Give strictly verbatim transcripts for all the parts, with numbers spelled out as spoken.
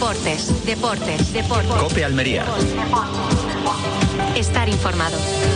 Deportes, deportes, deportes. COPE Almería. Estar informado.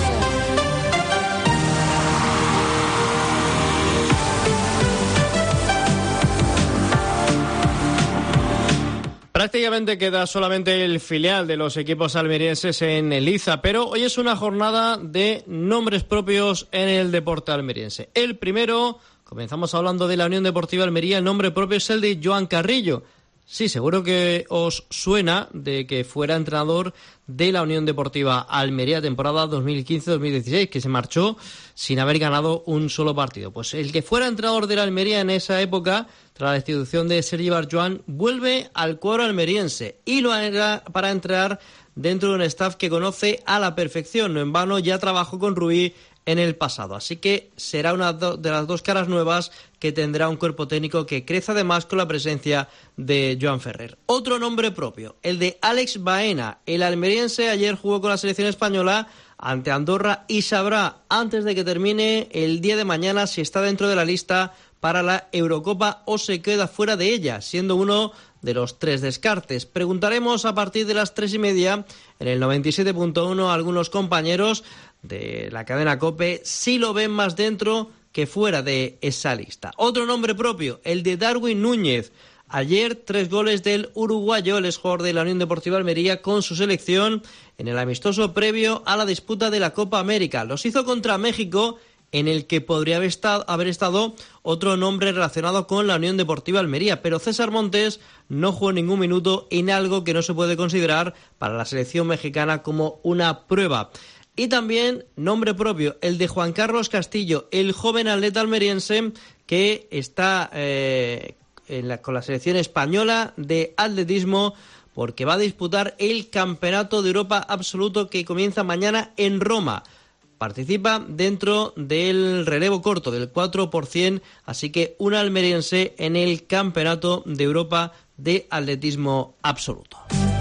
Prácticamente queda solamente el filial de los equipos almerienses en Liza, pero hoy es una jornada de nombres propios en el deporte almeriense. El primero, comenzamos hablando de la Unión Deportiva Almería, el nombre propio es el de Joan Carrillo. Sí, seguro que os suena de que fuera entrenador de la Unión Deportiva Almería temporada dos mil quince dos mil dieciséis, que se marchó sin haber ganado un solo partido. Pues el que fuera entrenador de la Almería en esa época, tras la destitución de Sergi Barjuan, vuelve al cuadro almeriense y lo hará para entrenar dentro de un staff que conoce a la perfección. No en vano ya trabajó con Rubí en el pasado, así que será una de las dos caras nuevas que tendrá un cuerpo técnico que crece además con la presencia de Joan Ferrer. Otro nombre propio, el de Alex Baena. El almeriense ayer jugó con la selección española ante Andorra y sabrá antes de que termine el día de mañana si está dentro de la lista para la Eurocopa o se queda fuera de ella, siendo uno de los tres descartes. Preguntaremos a partir de las tres y media en el noventa y siete punto uno a algunos compañeros de la cadena COPE si lo ven más dentro que fuera de esa lista. Otro nombre propio, el de Darwin Núñez. Ayer tres goles del uruguayo, el exjugador de la Unión Deportiva Almería con su selección en el amistoso previo a la disputa de la Copa América. Los hizo contra México, en el que podría haber estado, haber estado otro nombre relacionado con la Unión Deportiva Almería, pero César Montes no jugó ningún minuto en algo que no se puede considerar para la selección mexicana como una prueba. Y también nombre propio, el de Juan Carlos Castillo, el joven atleta almeriense que está eh, en la, con la selección española de atletismo, porque va a disputar el Campeonato de Europa Absoluto que comienza mañana en Roma. Participa dentro del relevo corto, del cuatro por ciento, así que un almeriense en el Campeonato de Europa de Atletismo Absoluto.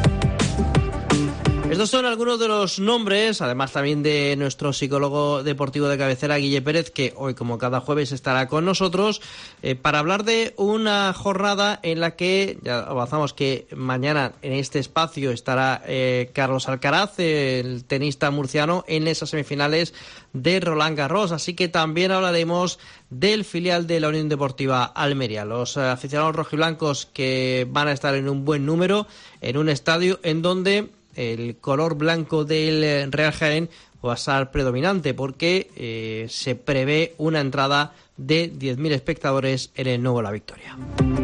Estos son algunos de los nombres, además también de nuestro psicólogo deportivo de cabecera, Guille Pérez, que hoy, como cada jueves, estará con nosotros eh, para hablar de una jornada en la que, ya avanzamos que mañana en este espacio estará eh, Carlos Alcaraz, el tenista murciano, en esas semifinales de Roland Garros, así que también hablaremos del filial de la Unión Deportiva Almería, los aficionados rojiblancos que van a estar en un buen número, en un estadio en donde el color blanco del Real Jaén va a estar predominante porque eh, se prevé una entrada de diez mil espectadores en el nuevo La Victoria.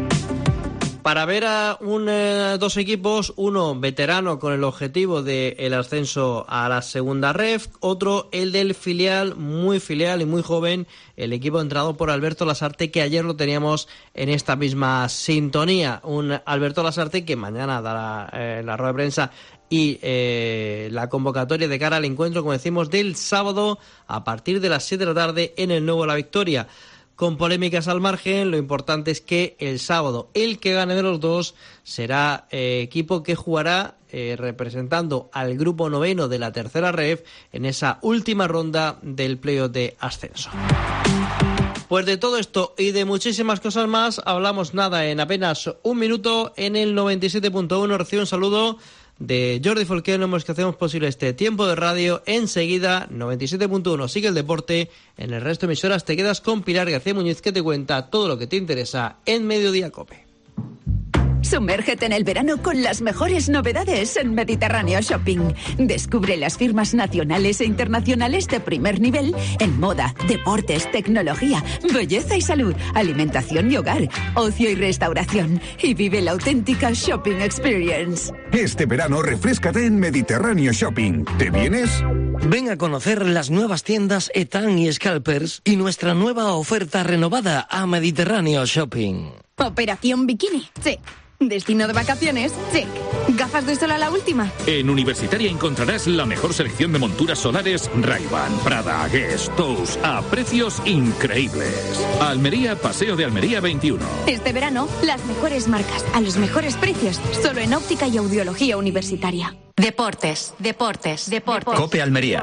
Para ver a un, eh, dos equipos, uno veterano con el objetivo del ascenso a la segunda ref, otro el del filial, muy filial y muy joven, el equipo entrenado por Alberto Lasarte, que ayer lo teníamos en esta misma sintonía. Un Alberto Lasarte que mañana dará eh, la rueda de prensa y eh, la convocatoria de cara al encuentro, como decimos, del sábado a partir de las siete de la tarde en el nuevo La Victoria. Con polémicas al margen, lo importante es que el sábado el que gane de los dos será eh, equipo que jugará eh, representando al grupo noveno de la tercera ref en esa última ronda del playoff de ascenso. Pues de todo esto y de muchísimas cosas más hablamos nada en apenas un minuto en el noventa y siete punto uno. Recibe un saludo de Jordi Folqué, los que hacemos posible este tiempo de radio. Enseguida, noventa y siete punto uno sigue el deporte. En el resto de emisoras te quedas con Pilar García Muñiz, que te cuenta todo lo que te interesa en Mediodía COPE. Sumérgete en el verano con las mejores novedades en Mediterráneo Shopping. Descubre las firmas nacionales e internacionales de primer nivel en moda, deportes, tecnología, belleza y salud, alimentación y hogar, ocio y restauración. Y vive la auténtica Shopping Experience. Este verano refréscate en Mediterráneo Shopping. ¿Te vienes? Ven a conocer las nuevas tiendas Etan y Scalpers y nuestra nueva oferta renovada a Mediterráneo Shopping. Operación Bikini, check. Destino de vacaciones, check. ¿Gafas de sol a la última? En Universitaria encontrarás la mejor selección de monturas solares Ray-Ban, Prada, Guess, Tous, a precios increíbles. Almería, Paseo de Almería veintiuno. Este verano, las mejores marcas, a los mejores precios, solo en óptica y audiología universitaria. Deportes, deportes, deportes. COPE Almería.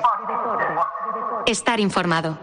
Estar informado.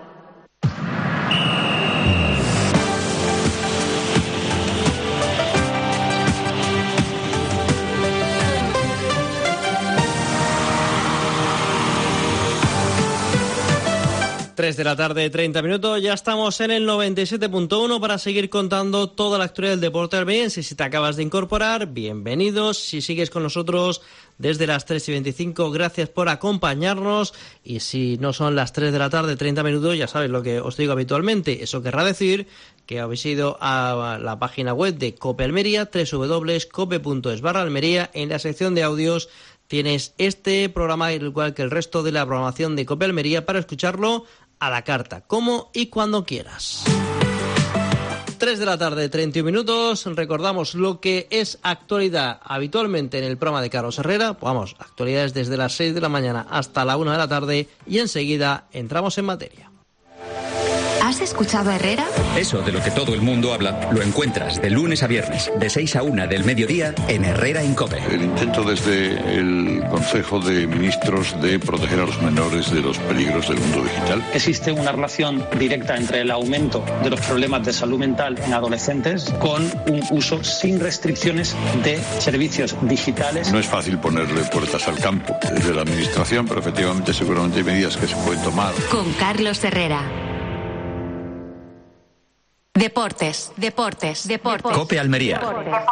tres de la tarde, treinta minutos, ya estamos en el noventa y siete punto uno para seguir contando toda la actualidad del deporte almeriense. Si te acabas de incorporar, bienvenidos. Si sigues con nosotros desde las tres y veinticinco, gracias por acompañarnos. Y si no son las tres de la tarde, treinta minutos, ya sabes lo que os digo habitualmente. Eso querrá decir que habéis ido a la página web de COPE Almería, doble u doble u doble u punto cope punto es barra Almería. En la sección de audios tienes este programa, igual que el resto de la programación de COPE Almería, para escucharlo a la carta, como y cuando quieras. tres de la tarde, treinta y un minutos. Recordamos lo que es actualidad habitualmente en el programa de Carlos Herrera. Vamos, actualidades desde las seis de la mañana hasta la una de la tarde y enseguida entramos en materia. ¿Has escuchado a Herrera? Eso de lo que todo el mundo habla lo encuentras de lunes a viernes, de seis a una del mediodía en Herrera en COPE. El intento desde el Consejo de Ministros de proteger a los menores de los peligros del mundo digital. Existe una relación directa entre el aumento de los problemas de salud mental en adolescentes con un uso sin restricciones de servicios digitales. No es fácil ponerle puertas al campo desde la Administración, pero efectivamente seguramente hay medidas que se pueden tomar. Con Carlos Herrera. Deportes, deportes, deportes. COPE Almería.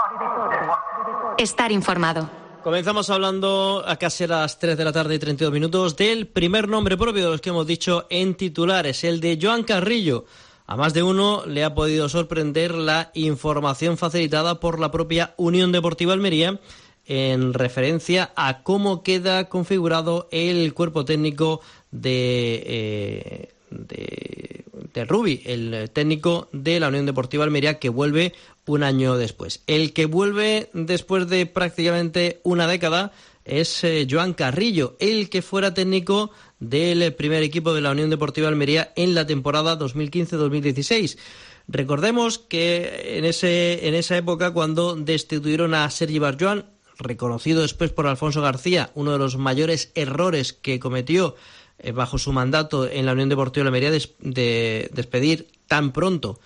Estar informado. Comenzamos hablando a casi las tres de la tarde y treinta y dos minutos del primer nombre propio de los que hemos dicho en titulares, el de Joan Carrillo. A más de uno le ha podido sorprender la información facilitada por la propia Unión Deportiva Almería en referencia a cómo queda configurado el cuerpo técnico de... Eh, de, de Rubi, el técnico de la Unión Deportiva Almería, que vuelve un año después. El que vuelve después de prácticamente una década es eh, Joan Carrillo, el que fuera técnico del primer equipo de la Unión Deportiva Almería en la temporada dos mil quince dos mil dieciséis. Recordemos que en ese en esa época, cuando destituyeron a Sergi Barjuan, reconocido después por Alfonso García, uno de los mayores errores que cometió bajo su mandato en la Unión Deportiva de Almería, de, de despedir tan pronto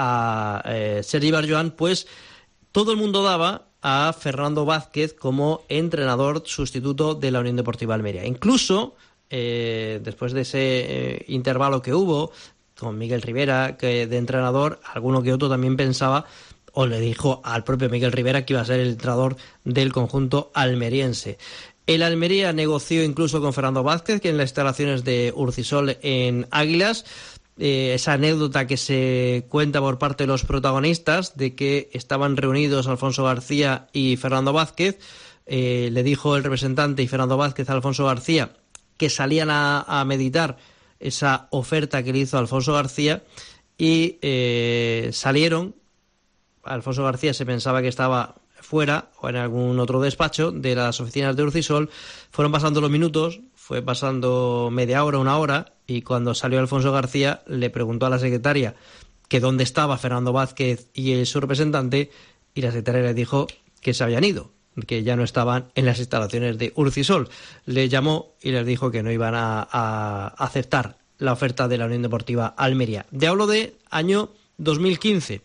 a eh, Sergi Barjuan, pues todo el mundo daba a Fernando Vázquez como entrenador sustituto de la Unión Deportiva de Almería. Incluso eh, después de ese eh, intervalo que hubo con Miguel Rivera que de entrenador, alguno que otro también pensaba o le dijo al propio Miguel Rivera que iba a ser el entrenador del conjunto almeriense. El Almería negoció incluso con Fernando Vázquez, que en las instalaciones de Urcisol en Águilas, eh, esa anécdota que se cuenta por parte de los protagonistas de que estaban reunidos Alfonso García y Fernando Vázquez, eh, le dijo el representante y Fernando Vázquez a Alfonso García que salían a, a meditar esa oferta que le hizo Alfonso García y eh, salieron. Alfonso García se pensaba que estaba fuera o en algún otro despacho de las oficinas de Urcisol. Fueron pasando los minutos, fue pasando media hora, una hora, y cuando salió Alfonso García le preguntó a la secretaria que dónde estaba Fernando Vázquez y su representante, y la secretaria le dijo que se habían ido, que ya no estaban en las instalaciones de Urcisol. Le llamó y les dijo que no iban a, a aceptar la oferta de la Unión Deportiva Almería. Te hablo de año dos mil quince.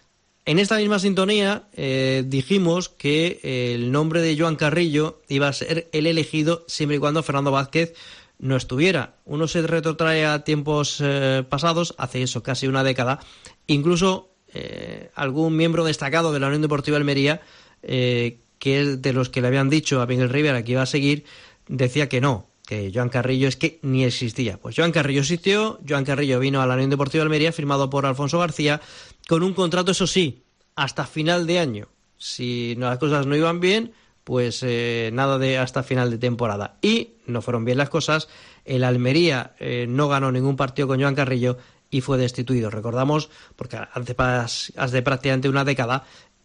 En esta misma sintonía eh, dijimos que eh, el nombre de Joan Carrillo iba a ser el elegido siempre y cuando Fernando Vázquez no estuviera. Uno se retrotrae a tiempos eh, pasados, hace eso casi una década. Incluso eh, algún miembro destacado de la Unión Deportiva Almería, eh, que es de los que le habían dicho a Miguel Rivera que iba a seguir, decía que no, que Joan Carrillo es que ni existía. Pues Joan Carrillo existió, Joan Carrillo vino a la Unión Deportiva Almería firmado por Alfonso García con un contrato, eso sí, hasta final de año. Si las cosas no iban bien, pues eh, nada de hasta final de temporada. Y no fueron bien las cosas, el Almería eh, no ganó ningún partido con Joan Carrillo y fue destituido. Recordamos, porque hace, hace prácticamente una década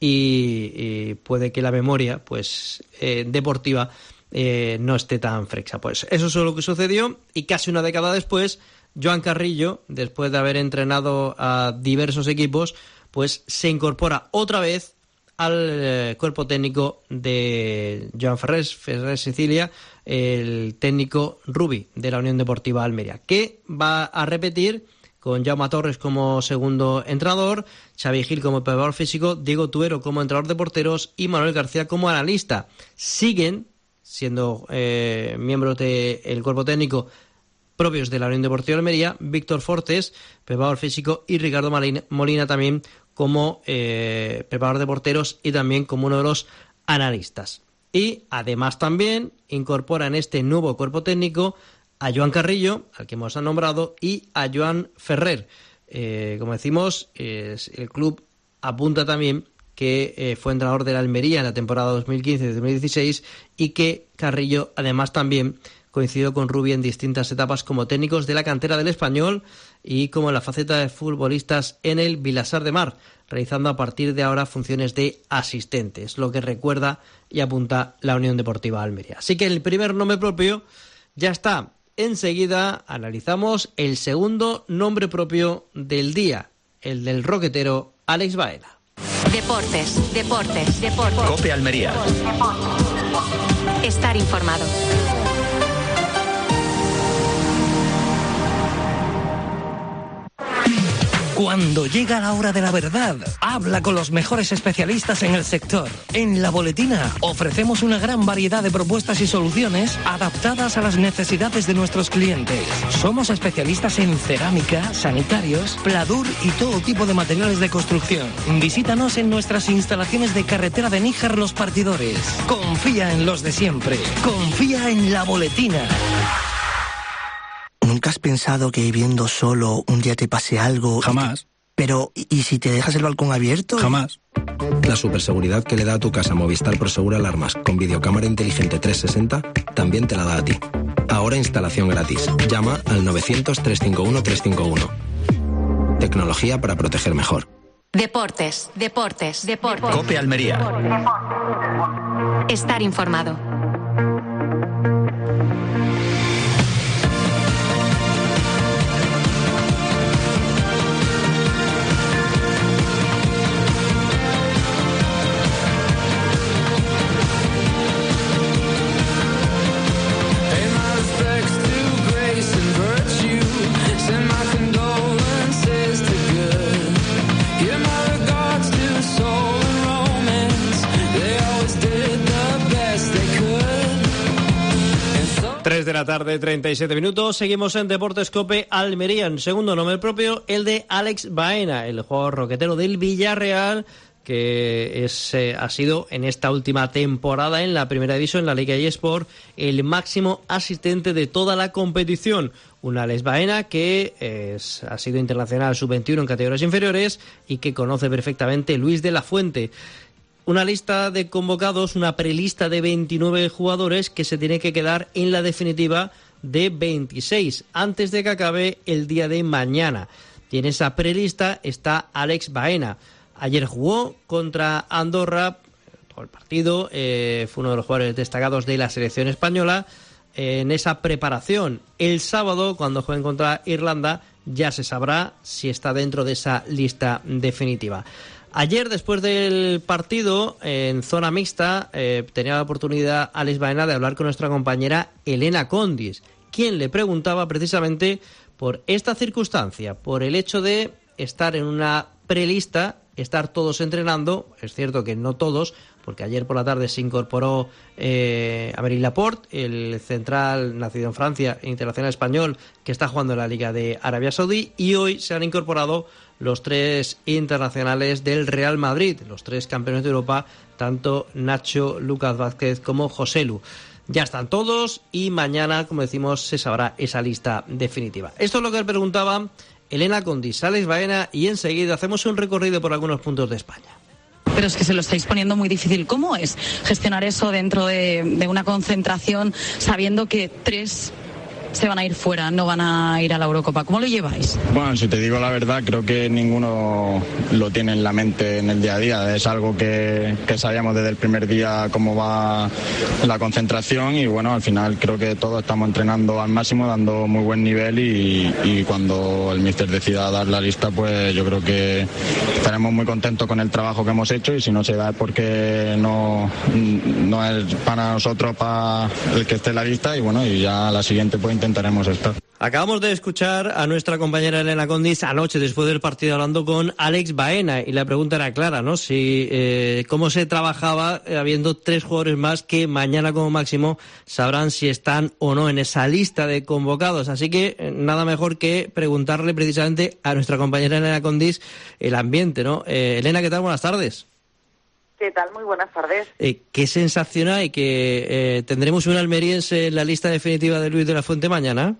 y, y puede que la memoria pues eh, deportiva eh, no esté tan fresca. Pues eso es lo que sucedió y casi una década después, Joan Carrillo, después de haber entrenado a diversos equipos, pues se incorpora otra vez al eh, cuerpo técnico de Joan Ferrer, Ferrer Sicilia, el técnico Rubi de la Unión Deportiva Almería, que va a repetir con Jaume Torres como segundo entrenador, Xavi Gil como preparador físico, Diego Tuero como entrenador de porteros y Manuel García como analista. Siguen siendo eh, miembros del cuerpo técnico propios de la Unión Deportiva Almería, Víctor Fortes, preparador físico, y Ricardo Molina también como eh, preparador de porteros y también como uno de los analistas. Y además también incorpora en este nuevo cuerpo técnico a Joan Carrillo, al que hemos nombrado, y a Joan Ferrer. Eh, como decimos, eh, el club apunta también que eh, fue entrenador de la Almería en la temporada dos mil quince dos mil dieciséis y que Carrillo además también coincidió con Rubi en distintas etapas como técnicos de la cantera del Español y como en la faceta de futbolistas en el Vilassar de Mar, realizando a partir de ahora funciones de asistentes, lo que recuerda y apunta la Unión Deportiva Almería. Así que el primer nombre propio ya está. Enseguida analizamos el segundo nombre propio del día, el del roquetero Alex Baena. Deportes, deportes, deportes. COPE Almería. Estar informado. Cuando llega la hora de la verdad, habla con los mejores especialistas en el sector. En La Boletina ofrecemos una gran variedad de propuestas y soluciones adaptadas a las necesidades de nuestros clientes. Somos especialistas en cerámica, sanitarios, pladur y todo tipo de materiales de construcción. Visítanos en nuestras instalaciones de carretera de Níjar Los Partidores. Confía en los de siempre. Confía en La Boletina. ¿Nunca has pensado que viviendo solo un día te pase algo? Jamás. Te... Pero, ¿y si te dejas el balcón abierto? Jamás. La superseguridad que le da a tu casa Movistar Prosegur Alarmas con videocámara inteligente trescientos sesenta también te la da a ti. Ahora instalación gratis. Llama al novecientos, trescientos cincuenta y uno, trescientos cincuenta y uno. Tecnología para proteger mejor. Deportes, deportes, deportes. COPE Almería. Estar informado. tres de la tarde, treinta y siete minutos. Seguimos en Deportes COPE Almería. En segundo nombre propio, el de Alex Baena, el jugador roquetero del Villarreal, que es, eh, ha sido en esta última temporada en la primera división, en la Liga eSport, el máximo asistente de toda la competición. Un Alex Baena que es, ha sido internacional sub veintiuno en categorías inferiores y que conoce perfectamente Luis de la Fuente. Una lista de convocados, una prelista de veintinueve jugadores que se tiene que quedar en la definitiva de veintiséis, antes de que acabe el día de mañana. Y en esa prelista está Alex Baena. Ayer jugó contra Andorra, todo el partido, eh, fue uno de los jugadores destacados de la selección española. Eh, en esa preparación, el sábado, cuando jueguen contra Irlanda, ya se sabrá si está dentro de esa lista definitiva. Ayer, después del partido, en zona mixta, eh, tenía la oportunidad Alex Baena de hablar con nuestra compañera Elena Condis, quien le preguntaba precisamente por esta circunstancia, por el hecho de estar en una prelista, estar todos entrenando. Es cierto que no todos, porque ayer por la tarde se incorporó eh, Aymeric Laporte, el central nacido en Francia e internacional español que está jugando en la Liga de Arabia Saudí, y hoy se han incorporado los tres internacionales del Real Madrid, los tres campeones de Europa, tanto Nacho, Lucas Vázquez como Joselu. Ya están todos y mañana, como decimos, se sabrá esa lista definitiva. Esto es lo que le preguntaba Elena Condis, Alex Baena, y enseguida hacemos un recorrido por algunos puntos de España. Pero es que se lo estáis poniendo muy difícil. ¿Cómo es gestionar eso dentro de, de una concentración sabiendo que tres se van a ir fuera, no van a ir a la Eurocopa? ¿Cómo lo lleváis? Bueno, si te digo la verdad, creo que ninguno lo tiene en la mente en el día a día. Es algo que, que sabíamos desde el primer día cómo va la concentración y bueno, al final creo que todos estamos entrenando al máximo, dando muy buen nivel y, y cuando el míster decida dar la lista, pues yo creo que estaremos muy contentos con el trabajo que hemos hecho y si no se da es porque no, no es para nosotros, para el que esté en la lista y bueno, y ya la siguiente pues intentaremos estar. Acabamos de escuchar a nuestra compañera Elena Condis anoche después del partido hablando con Alex Baena y la pregunta era clara, ¿no? Si eh, cómo se trabajaba eh, habiendo tres jugadores más que mañana como máximo sabrán si están o no en esa lista de convocados. Así que eh, nada mejor que preguntarle precisamente a nuestra compañera Elena Condis el ambiente, ¿no? Eh, Elena, ¿qué tal? Buenas tardes. ¿Qué tal? Muy buenas tardes. Eh, ¿Qué sensación hay que eh, tendremos un almeriense en la lista definitiva de Luis de la Fuente mañana?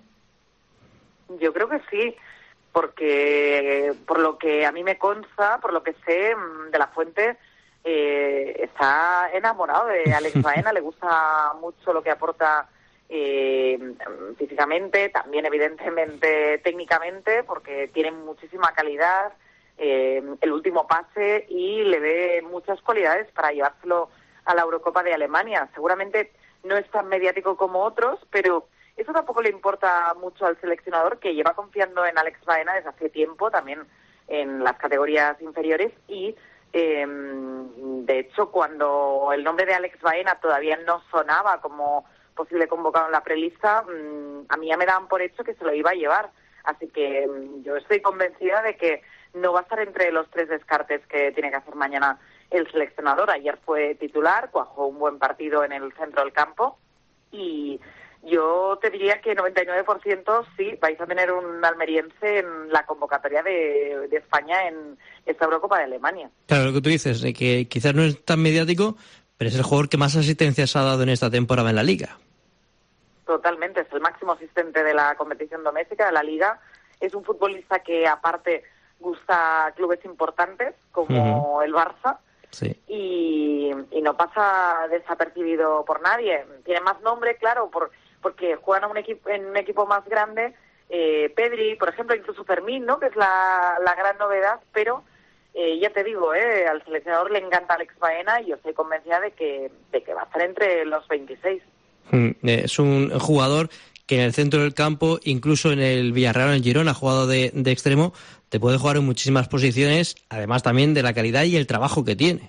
Yo creo que sí, porque por lo que a mí me consta, por lo que sé, de la Fuente eh, está enamorado de Alex Baena, le gusta mucho lo que aporta eh, físicamente, también evidentemente técnicamente, porque tiene muchísima calidad, eh, el último pase y le ve muchas cualidades para llevárselo a la Eurocopa de Alemania. Seguramente no es tan mediático como otros, pero eso tampoco le importa mucho al seleccionador, que lleva confiando en Alex Baena desde hace tiempo, también en las categorías inferiores. Y, eh, de hecho, cuando el nombre de Alex Baena todavía no sonaba como posible convocado en la prelista, mmm, a mí ya me daban por hecho que se lo iba a llevar. Así que mmm, yo estoy convencida de que no va a estar entre los tres descartes que tiene que hacer mañana el seleccionador. Ayer fue titular, cuajó un buen partido en el centro del campo y yo te diría que noventa y nueve por ciento sí, vais a tener un almeriense en la convocatoria de, de España en esta Eurocopa de Alemania. Claro, lo que tú dices, de que quizás no es tan mediático, pero es el jugador que más asistencias ha dado en esta temporada en la Liga. Totalmente, es el máximo asistente de la competición doméstica de la Liga. Es un futbolista que, aparte, gusta a clubes importantes como uh-huh. el Barça. Sí. Y, y no pasa desapercibido por nadie. Tiene más nombre, claro, por porque juegan a un equipo, en un equipo más grande, eh, Pedri, por ejemplo, incluso Fermín, ¿no? Que es la, la gran novedad, pero eh, ya te digo, eh, al seleccionador le encanta Alex Baena y yo estoy convencida de que, de que va a estar entre los veintiséis. Mm, es un jugador que en el centro del campo, incluso en el Villarreal, en el Girona, ha jugado de, de extremo, te puede jugar en muchísimas posiciones, además también de la calidad y el trabajo que tiene.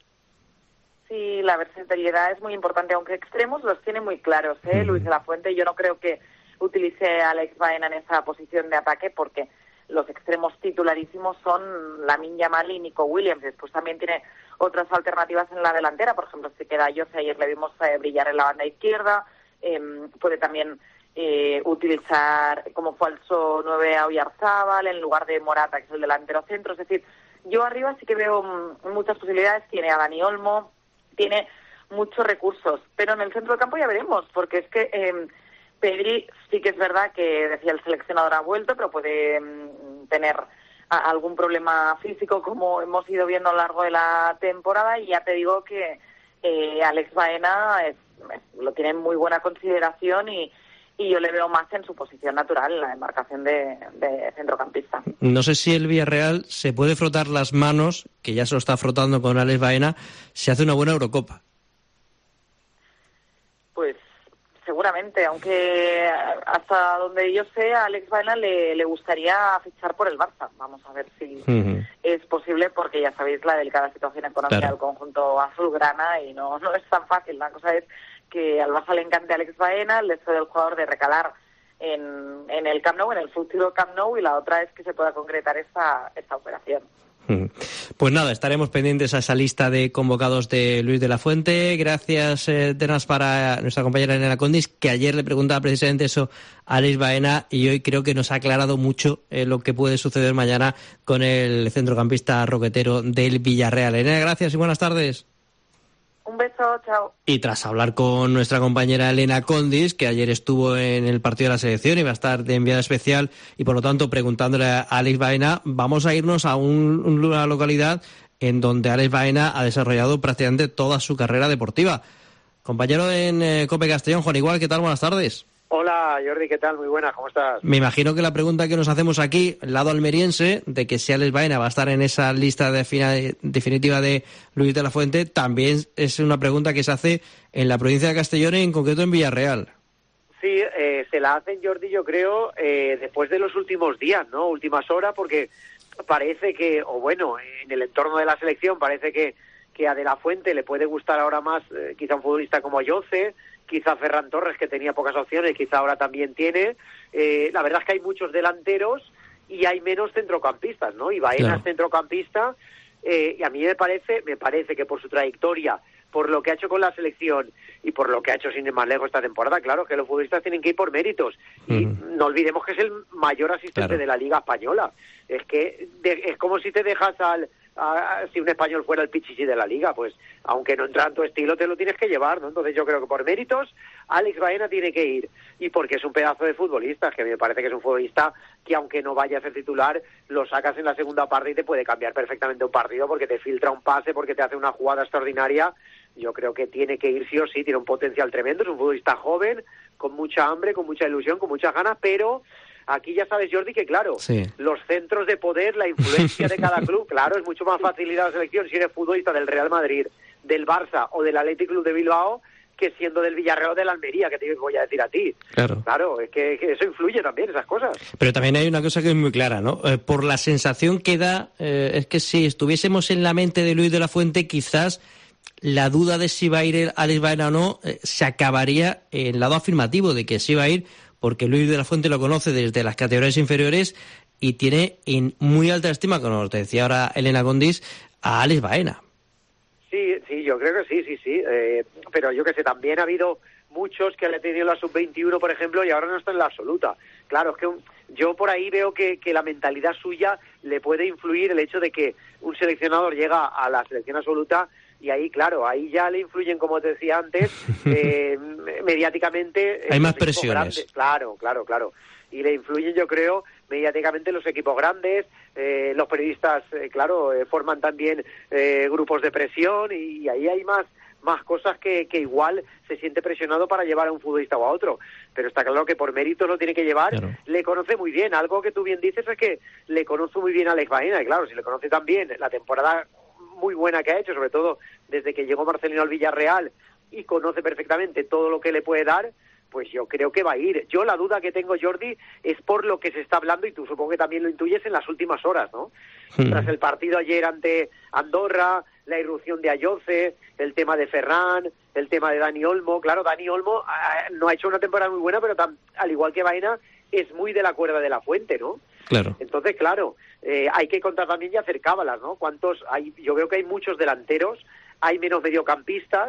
Sí, la versatilidad es muy importante, aunque extremos los tiene muy claros, ¿eh? Mm. Luis de la Fuente, yo no creo que utilice a Alex Baena en esa posición de ataque, porque los extremos titularísimos son Lamine Yamal y Nico Williams. Después también tiene otras alternativas en la delantera, por ejemplo, si queda Jose, ayer le vimos eh, brillar en la banda izquierda, eh, puede también eh, utilizar como falso nueve a Oyarzábal en lugar de Morata, que es el delantero centro. Es decir, yo arriba sí que veo mm, muchas posibilidades. Tiene a Dani Olmo, tiene muchos recursos, pero en el centro del campo ya veremos, porque es que eh, Pedri sí que es verdad que, decía el seleccionador, ha vuelto, pero puede mm, tener a, algún problema físico, como hemos ido viendo a lo largo de la temporada, y ya te digo que eh, Alex Baena es, es, lo tiene en muy buena consideración y, y yo le veo más en su posición natural, en la demarcación de, de centrocampista. No sé si el Villarreal se puede frotar las manos, que ya se lo está frotando con Alex Baena, si hace una buena Eurocopa. Pues seguramente, aunque hasta donde yo sé, a Alex Baena le, le gustaría fichar por el Barça. Vamos a ver si uh-huh. es posible, porque ya sabéis la delicada situación económica claro. del conjunto azulgrana y no, no es tan fácil. La cosa es que al Barça le encante a Alex Baena, el deseo del jugador de recalar en, en el Camp Nou, en el futuro Camp Nou, y la otra es que se pueda concretar esta, esta operación. Pues nada, estaremos pendientes a esa lista de convocados de Luis de la Fuente. Gracias, eh, Tenas, para nuestra compañera Elena Condis, que ayer le preguntaba precisamente eso a Alex Baena y hoy creo que nos ha aclarado mucho eh, lo que puede suceder mañana con el centrocampista roquetero del Villarreal. Elena, gracias y buenas tardes. Un beso, chao. Y tras hablar con nuestra compañera Elena Condis, que ayer estuvo en el partido de la selección y va a estar de enviada especial, y por lo tanto preguntándole a Alex Baena, vamos a irnos a un, una localidad en donde Alex Baena ha desarrollado prácticamente toda su carrera deportiva. Compañero en eh, Cope Castellón, Juan Igual, ¿qué tal? Buenas tardes. Hola, Jordi, ¿qué tal? Muy buena, ¿cómo estás? Me imagino que la pregunta que nos hacemos aquí, el lado almeriense, de que si Alex Baena va a estar en esa lista de final, definitiva de Luis de la Fuente, también es una pregunta que se hace en la provincia de Castellón y en concreto en Villarreal. Sí, eh, se la hacen, Jordi, yo creo, eh, después de los últimos días, ¿no? Últimas horas, porque parece que, o bueno, en el entorno de la selección parece que, que a De La Fuente le puede gustar ahora más eh, quizá un futbolista como Ayoce, quizá Ferran Torres, que tenía pocas opciones, quizá ahora también tiene. Eh, la verdad es que hay muchos delanteros y hay menos centrocampistas, ¿no? Y Baena Claro. es centrocampista, eh, y a mí me parece, me parece que por su trayectoria, por lo que ha hecho con la selección y por lo que ha hecho sin ir más lejos esta temporada, claro, que los futbolistas tienen que ir por méritos. Y no olvidemos que es el mayor asistente Claro. de la Liga Española. Es que de, es como si te dejas al... A, a, si un español fuera el pichichi de la Liga, pues aunque no entra en tu estilo te lo tienes que llevar, ¿no? Entonces yo creo que por méritos Alex Baena tiene que ir, y porque es un pedazo de futbolista, que me parece que es un futbolista que aunque no vaya a ser titular, lo sacas en la segunda parte y te puede cambiar perfectamente un partido, porque te filtra un pase, porque te hace una jugada extraordinaria. Yo creo que tiene que ir sí o sí, tiene un potencial tremendo, es un futbolista joven, con mucha hambre, con mucha ilusión, con muchas ganas, pero aquí ya sabes, Jordi, que claro, Sí. los centros de poder, la influencia de cada club, claro, es mucho más fácil ir a la selección si eres futbolista del Real Madrid, del Barça o del Athletic Club de Bilbao, que siendo del Villarreal o del Almería, que te voy a decir a ti. Claro. Claro, es que, que eso influye también, esas cosas. Pero también hay una cosa que es muy clara, ¿no? Eh, por la sensación que da, eh, es que si estuviésemos en la mente de Luis de la Fuente, quizás la duda de si va a ir Alex Baena o no eh, se acabaría en el lado afirmativo de que sí va a ir, porque Luis de la Fuente lo conoce desde las categorías inferiores y tiene en muy alta estima, como te decía ahora Elena Gondis, a Alex Baena. Sí, sí, yo creo que sí, sí, sí. Eh, pero yo que sé, también ha habido muchos que han tenido la sub veintiuno, por ejemplo, y ahora no están en la absoluta. Claro, es que un, yo por ahí veo que, que la mentalidad suya le puede influir el hecho de que un seleccionador llega a la selección absoluta y ahí, claro, ahí ya le influyen, como te decía antes, eh, mediáticamente. Hay más los equipos presiones. grandes. Claro, claro, claro. Y le influyen, yo creo, mediáticamente los equipos grandes, eh, los periodistas, eh, claro, eh, forman también eh, grupos de presión y, y ahí hay más más cosas que, que igual se siente presionado para llevar a un futbolista o a otro. Pero está claro que por méritos lo tiene que llevar. Claro. Le conoce muy bien. Algo que tú bien dices es que le conoce muy bien a Alex Baena. Y claro, si le conoce también la temporada muy buena que ha hecho, sobre todo desde que llegó Marcelino al Villarreal, y conoce perfectamente todo lo que le puede dar, pues yo creo que va a ir. Yo la duda que tengo, Jordi, es por lo que se está hablando, y tú supongo que también lo intuyes, en las últimas horas, ¿no? Hmm. Tras el partido ayer ante Andorra, la irrupción de Ayoce, el tema de Ferran, el tema de Dani Olmo. Claro, Dani Olmo ah, no ha hecho una temporada muy buena, pero tam, al igual que Baena, es muy de la cuerda de la fuente, ¿no? Claro. Entonces, claro, eh, hay que contar también y hacer cábalas, ¿no? ¿Cuántos hay? Yo veo que hay muchos delanteros, hay menos mediocampistas.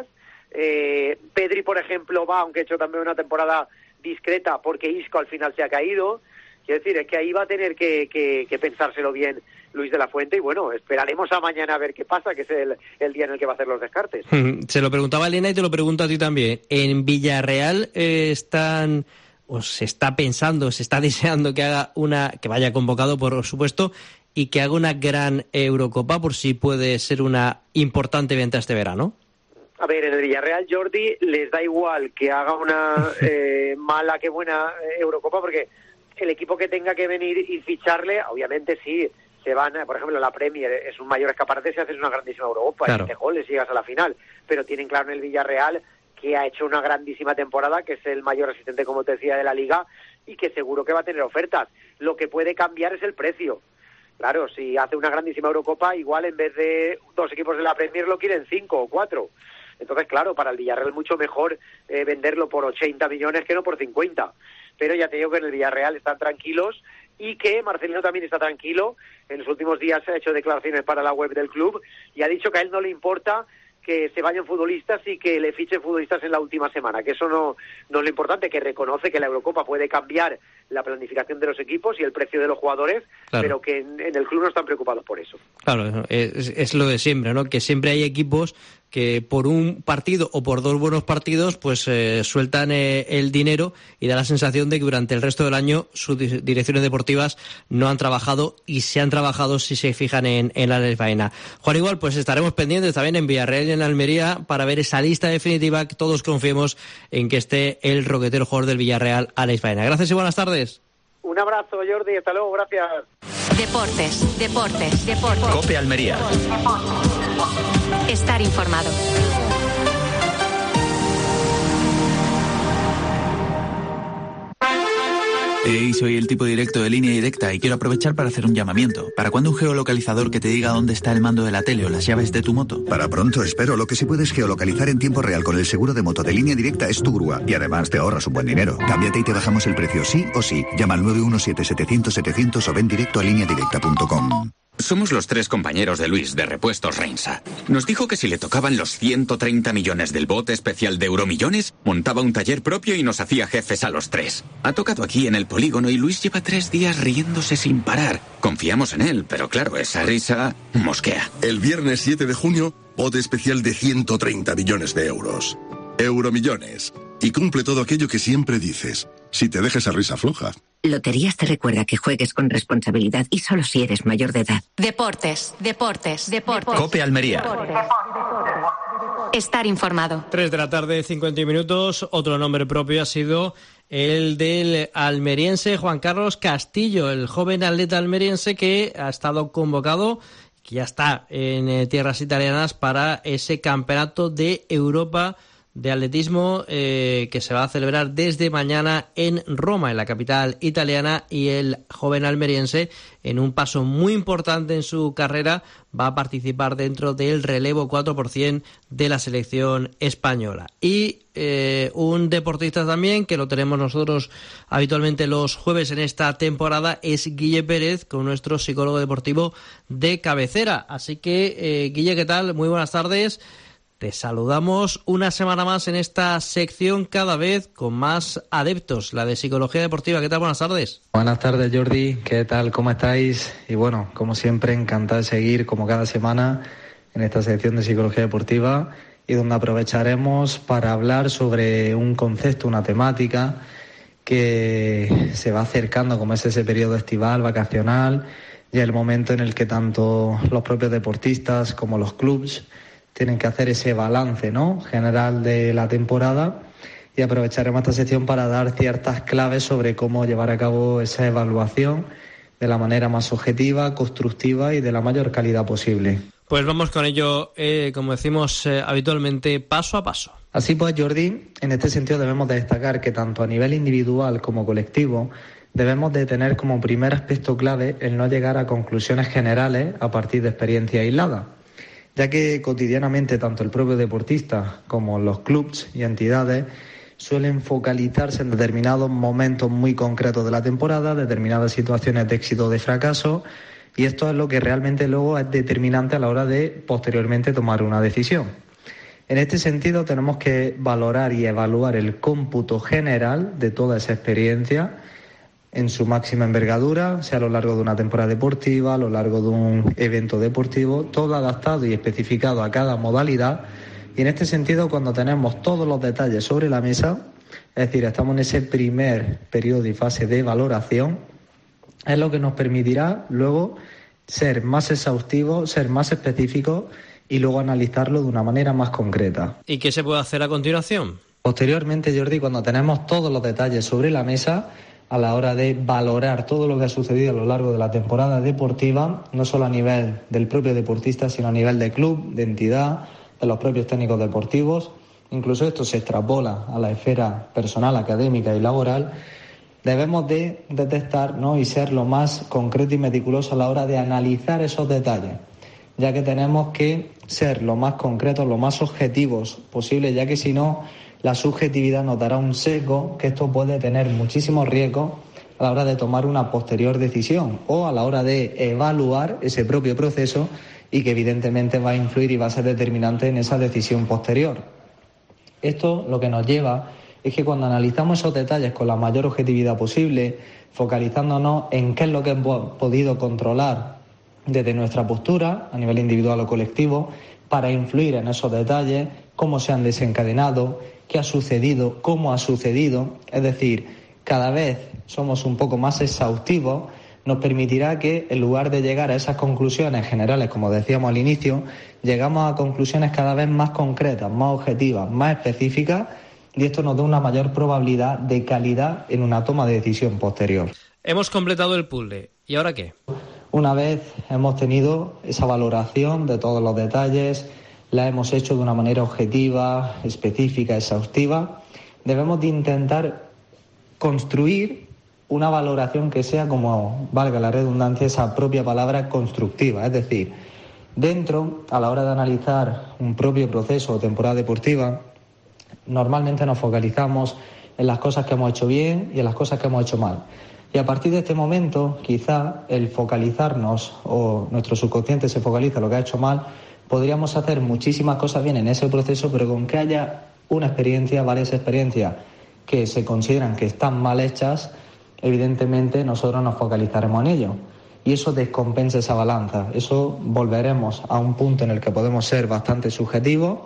Eh, Pedri, por ejemplo, va, aunque ha hecho también una temporada discreta, porque Isco al final se ha caído. Quiero decir, es que ahí va a tener que, que, que pensárselo bien Luis de la Fuente, y bueno, esperaremos a mañana a ver qué pasa, que es el, el día en el que va a hacer los descartes. Se lo preguntaba a Elena y te lo pregunto a ti también. ¿En Villarreal eh, están, o se está pensando, se está deseando que haga una, que vaya convocado, por supuesto, y que haga una gran Eurocopa, por si puede ser una importante venta este verano? A ver, en el Villarreal, Jordi, les da igual que haga una eh, mala que buena Eurocopa, porque el equipo que tenga que venir y ficharle, obviamente sí, se van, por ejemplo, la Premier es un mayor escaparate si haces una grandísima Eurocopa, Claro. y te goles y llegas a la final, pero tienen claro en el Villarreal que ha hecho una grandísima temporada, que es el mayor asistente, como te decía, de la Liga, y que seguro que va a tener ofertas. Lo que puede cambiar es el precio. Claro, si hace una grandísima Eurocopa, igual en vez de dos equipos de la Premier lo quieren cinco o cuatro. Entonces, claro, para el Villarreal mucho mejor eh, venderlo por ochenta millones que no por cincuenta. Pero ya te digo que en el Villarreal están tranquilos, y que Marcelino también está tranquilo. En los últimos días ha hecho declaraciones para la web del club y ha dicho que a él no le importa que se vayan futbolistas y que le fichen futbolistas en la última semana, que eso no, no es lo importante, que reconoce que la Eurocopa puede cambiar la planificación de los equipos y el precio de los jugadores, Claro. pero que en, en el club no están preocupados por eso. Claro, es, es lo de siempre, ¿no? Que siempre hay equipos que por un partido o por dos buenos partidos pues eh, sueltan eh, el dinero, y da la sensación de que durante el resto del año sus di- direcciones deportivas no han trabajado, y se han trabajado si se fijan en, en Alex Baena. Juan, igual, pues estaremos pendientes también en Villarreal y en Almería para ver esa lista definitiva, que todos confiemos en que esté el roquetero jugador del Villarreal, Alex Baena. Gracias y buenas tardes. Un abrazo, Jordi, hasta luego, gracias. Deportes, deportes, deportes. Cope Almería. Estar informado. Hey, soy el tipo directo de Línea Directa y quiero aprovechar para hacer un llamamiento. ¿Para cuándo un geolocalizador que te diga dónde está el mando de la tele o las llaves de tu moto? Para pronto, espero. Lo que sí puedes geolocalizar en tiempo real con el seguro de moto de Línea Directa es tu grúa. Y además te ahorras un buen dinero. Cámbiate y te bajamos el precio sí o sí. Llama al nueve uno siete, setecientos, setecientos o ven directo a línea directa punto com. Somos los tres compañeros de Luis, de Repuestos Reinsa. Nos dijo que si le tocaban los ciento treinta millones del bote especial de Euromillones, montaba un taller propio y nos hacía jefes a los tres. Ha tocado aquí en el polígono y Luis lleva tres días riéndose sin parar. Confiamos en él, pero claro, esa risa mosquea. El viernes siete de junio, bote especial de ciento treinta millones de euros. Euromillones. Y cumple todo aquello que siempre dices. Si te dejas esa risa floja. Loterías te recuerda que juegues con responsabilidad y solo si eres mayor de edad. Deportes, deportes, deportes. Cope Almería. Estar informado. tres de la tarde, cincuenta minutos. Otro nombre propio ha sido el del almeriense Juan Carlos Castillo, el joven atleta almeriense que ha estado convocado, que ya está en eh, tierras italianas para ese campeonato de Europa de atletismo eh, que se va a celebrar desde mañana en Roma, en la capital italiana, y el joven almeriense, en un paso muy importante en su carrera, va a participar dentro del relevo cuatro por ciento de la selección española. Y eh, un deportista también, que lo tenemos nosotros habitualmente los jueves en esta temporada, es Guille Pérez, con nuestro psicólogo deportivo de cabecera. Así que, eh, Guille, ¿qué tal? Muy buenas tardes. Te saludamos una semana más en esta sección, cada vez con más adeptos, la de Psicología Deportiva. ¿Qué tal? Buenas tardes. Buenas tardes, Jordi. ¿Qué tal? ¿Cómo estáis? Y bueno, como siempre, encantado de seguir, como cada semana, en esta sección de Psicología Deportiva, y donde aprovecharemos para hablar sobre un concepto, una temática que se va acercando, como es ese periodo estival, vacacional, y el momento en el que tanto los propios deportistas como los clubs tienen que hacer ese balance, ¿no?, general de la temporada, y aprovecharemos esta sección para dar ciertas claves sobre cómo llevar a cabo esa evaluación de la manera más objetiva, constructiva y de la mayor calidad posible. Pues vamos con ello, eh, como decimos eh, habitualmente, paso a paso. Así pues, Jordi, en este sentido debemos de destacar que tanto a nivel individual como colectivo debemos de tener como primer aspecto clave el no llegar a conclusiones generales a partir de experiencias aisladas, ya que cotidianamente tanto el propio deportista como los clubs y entidades suelen focalizarse en determinados momentos muy concretos de la temporada, determinadas situaciones de éxito o de fracaso, y esto es lo que realmente luego es determinante a la hora de posteriormente tomar una decisión. En este sentido tenemos que valorar y evaluar el cómputo general de toda esa experiencia en su máxima envergadura, sea a lo largo de una temporada deportiva, a lo largo de un evento deportivo, todo adaptado y especificado a cada modalidad. Y en este sentido, cuando tenemos todos los detalles sobre la mesa, es decir, estamos en ese primer periodo y fase de valoración, es lo que nos permitirá luego ser más exhaustivos, ser más específicos y luego analizarlo de una manera más concreta. ¿Y qué se puede hacer a continuación? Posteriormente, Jordi, cuando tenemos todos los detalles sobre la mesa, a la hora de valorar todo lo que ha sucedido a lo largo de la temporada deportiva, no solo a nivel del propio deportista, sino a nivel de club, de entidad, de los propios técnicos deportivos, incluso esto se extrapola a la esfera personal, académica y laboral, debemos de detectar, ¿no?, y ser lo más concreto y meticuloso a la hora de analizar esos detalles, ya que tenemos que ser lo más concretos, lo más objetivos posible, ya que si no, la subjetividad nos dará un sesgo que esto puede tener muchísimos riesgos a la hora de tomar una posterior decisión o a la hora de evaluar ese propio proceso, y que evidentemente va a influir y va a ser determinante en esa decisión posterior. Esto lo que nos lleva es que cuando analizamos esos detalles con la mayor objetividad posible, focalizándonos en qué es lo que hemos podido controlar desde nuestra postura, a nivel individual o colectivo, para influir en esos detalles, cómo se han desencadenado, qué ha sucedido, cómo ha sucedido, es decir, cada vez somos un poco más exhaustivos, nos permitirá que, en lugar de llegar a esas conclusiones generales, como decíamos al inicio, llegamos a conclusiones cada vez más concretas, más objetivas, más específicas, y esto nos da una mayor probabilidad de calidad en una toma de decisión posterior. Hemos completado el puzzle. ¿Y ahora qué? Una vez hemos tenido esa valoración de todos los detalles, la hemos hecho de una manera objetiva, específica, exhaustiva, debemos de intentar construir una valoración que sea, como valga la redundancia, esa propia palabra constructiva. Es decir, dentro, a la hora de analizar un propio proceso o temporada deportiva, normalmente nos focalizamos en las cosas que hemos hecho bien y en las cosas que hemos hecho mal. Y a partir de este momento, quizá el focalizarnos o nuestro subconsciente se focaliza en lo que ha hecho mal, podríamos hacer muchísimas cosas bien en ese proceso, pero con que haya una experiencia, varias experiencias que se consideran que están mal hechas, evidentemente nosotros nos focalizaremos en ello. Y eso descompensa esa balanza. Eso volveremos a un punto en el que podemos ser bastante subjetivos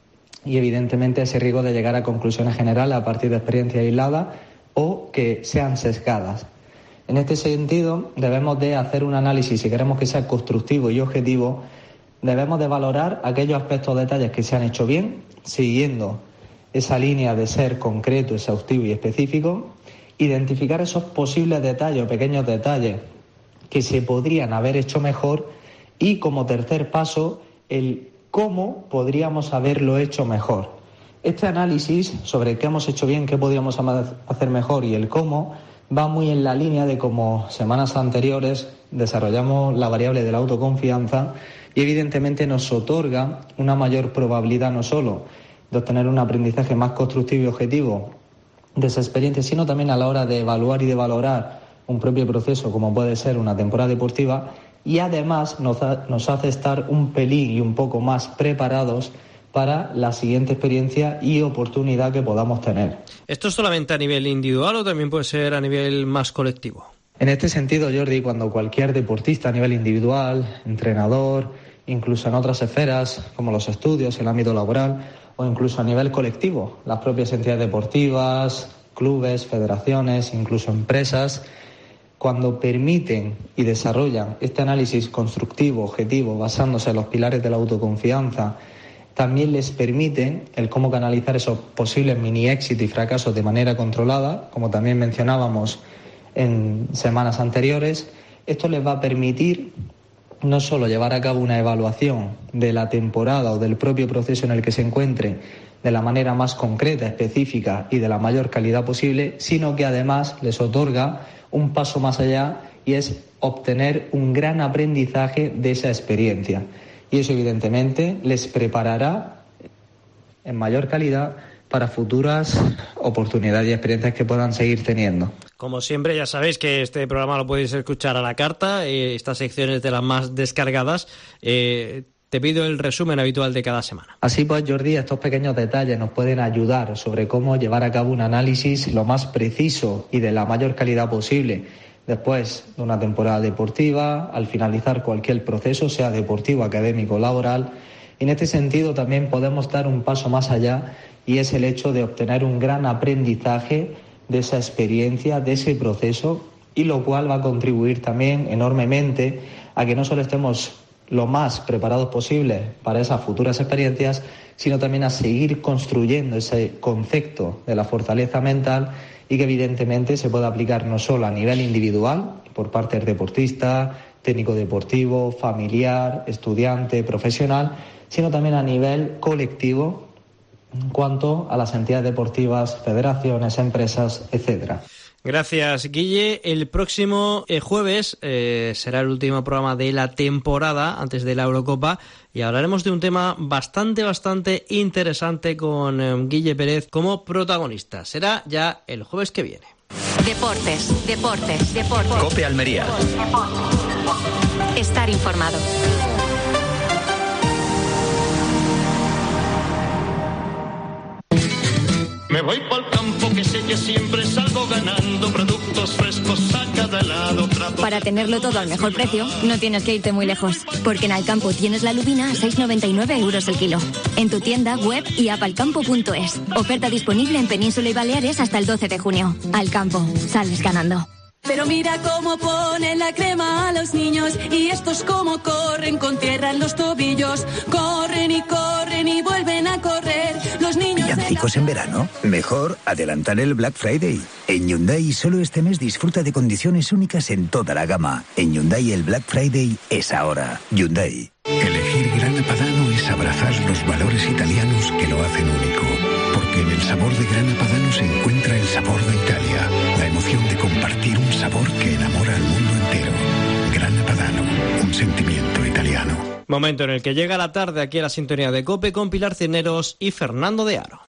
y evidentemente ese riesgo de llegar a conclusiones generales a partir de experiencias aisladas o que sean sesgadas. En este sentido, debemos de hacer un análisis, si queremos que sea constructivo y objetivo, debemos de valorar aquellos aspectos o detalles que se han hecho bien, siguiendo esa línea de ser concreto, exhaustivo y específico, identificar esos posibles detalles o pequeños detalles que se podrían haber hecho mejor y, como tercer paso, el cómo podríamos haberlo hecho mejor. Este análisis sobre qué hemos hecho bien, qué podríamos hacer mejor y el cómo va muy en la línea de cómo semanas anteriores desarrollamos la variable de la autoconfianza y evidentemente nos otorga una mayor probabilidad no solo de obtener un aprendizaje más constructivo y objetivo de esa experiencia, sino también a la hora de evaluar y de valorar un propio proceso como puede ser una temporada deportiva, y además nos, ha, nos hace estar un pelín y un poco más preparados para la siguiente experiencia y oportunidad que podamos tener. ¿Esto es solamente a nivel individual o también puede ser a nivel más colectivo? En este sentido, Jordi, cuando cualquier deportista a nivel individual, entrenador, incluso en otras esferas como los estudios, el ámbito laboral o incluso a nivel colectivo, las propias entidades deportivas, clubes, federaciones, incluso empresas, cuando permiten y desarrollan este análisis constructivo, objetivo, basándose en los pilares de la autoconfianza, también les permite el cómo canalizar esos posibles mini éxitos y fracasos de manera controlada, como también mencionábamos en semanas anteriores. Esto les va a permitir no solo llevar a cabo una evaluación de la temporada o del propio proceso en el que se encuentre de la manera más concreta, específica y de la mayor calidad posible, sino que además les otorga un paso más allá y es obtener un gran aprendizaje de esa experiencia. Y eso evidentemente les preparará en mayor calidad para futuras oportunidades y experiencias que puedan seguir teniendo. Como siempre, ya sabéis que este programa lo podéis escuchar a la carta, eh, esta sección es de las más descargadas. Eh, te pido el resumen habitual de cada semana. Así pues, Jordi, estos pequeños detalles nos pueden ayudar sobre cómo llevar a cabo un análisis lo más preciso y de la mayor calidad posible después de una temporada deportiva, al finalizar cualquier proceso, sea deportivo, académico, laboral. Y en este sentido también podemos dar un paso más allá y es el hecho de obtener un gran aprendizaje de esa experiencia, de ese proceso, y lo cual va a contribuir también enormemente a que no solo estemos lo más preparados posible para esas futuras experiencias, sino también a seguir construyendo ese concepto de la fortaleza mental y que evidentemente se puede aplicar no solo a nivel individual, por parte del deportista, técnico deportivo, familiar, estudiante, profesional, sino también a nivel colectivo en cuanto a las entidades deportivas, federaciones, empresas, etcétera. Gracias, Guille. El próximo eh, jueves eh, será el último programa de la temporada antes de la Eurocopa y hablaremos de un tema bastante, bastante interesante con eh, Guille Pérez como protagonista. Será ya el jueves que viene. Deportes, deportes, deportes. COPE Almería. Estar informado. Me voy pa'l campo que sé que siempre salgo ganando productos frescos a cada lado. Para tenerlo todo al mejor precio, no tienes que irte muy lejos, porque en Alcampo tienes la lubina a seis noventa y nueve euros el kilo. En tu tienda, web y app alcampo punto es. Oferta disponible en Península y Baleares hasta el doce de junio. Alcampo, sales ganando. Pero mira cómo ponen la crema a los niños y estos cómo corren con tierra en los tobillos. Corren y corren y vuelven a correr. Los niños... ¿Villancicos en verano? Mejor adelantar el Black Friday. En Hyundai solo este mes disfruta de condiciones únicas en toda la gama. En Hyundai el Black Friday es ahora. Hyundai. Elegir Grana Padano es abrazar los valores italianos que lo hacen único. Porque en el sabor de Grana Padano se encuentra el sabor de Italia. La emoción de compartir un sabor que enamora al mundo entero. Grana Padano, un sentimiento italiano. Momento en el que llega la tarde aquí a la sintonía de COPE con Pilar Cisneros y Fernando de Aro.